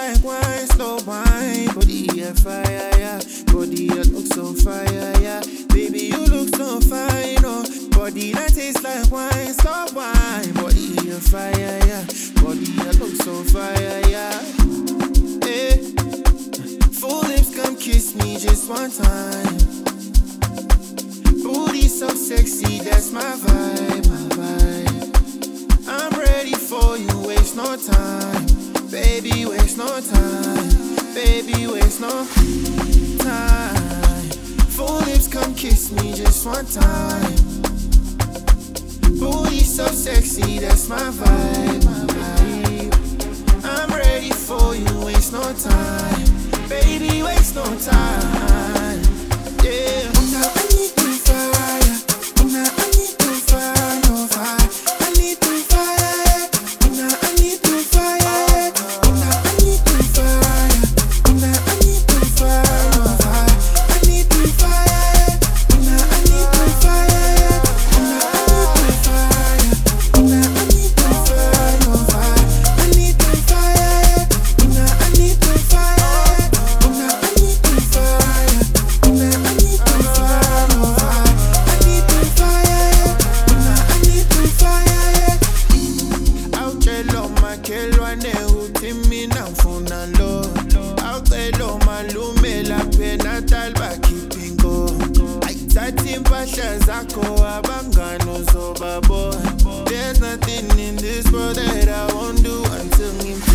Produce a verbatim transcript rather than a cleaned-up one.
like wine, slow wine. Body a fire, yeah. Body that looks so fire, yeah. Baby, you look so fine, oh. Body that tastes like wine, slow wine. Body a fire, yeah. Body that looks so fire, yeah. Hey. Full lips, come kiss me just one time. Booty so sexy, that's my vibe, my vibe. I'm ready for you, waste no time. Baby, waste no time. Baby, waste no time. Full lips, come kiss me just one time. Booty so sexy, that's my vibe, my vibe. I'm ready for you, waste no time. Baby, waste no time. Yeah. Now I need to fire. Now I need to fire. No fire. I need to fire. Now I need to fire. Now I need to fire. Now I need to fire. No fire. I need to fire. Now I need to fire. Now I need to fire. Now I need to fire. No fire. I need to fire. Now I need to fire. Now I need to fire. Now I need to fire. No fire. I need to fire. Now I need to fire. Aucelo makelo anehutimi na mfuna lo. Aucelo malume la pena talba kipingo. Ayithathi impahla zakho abangano zobabo. There's nothing in this world that I won't do until ngim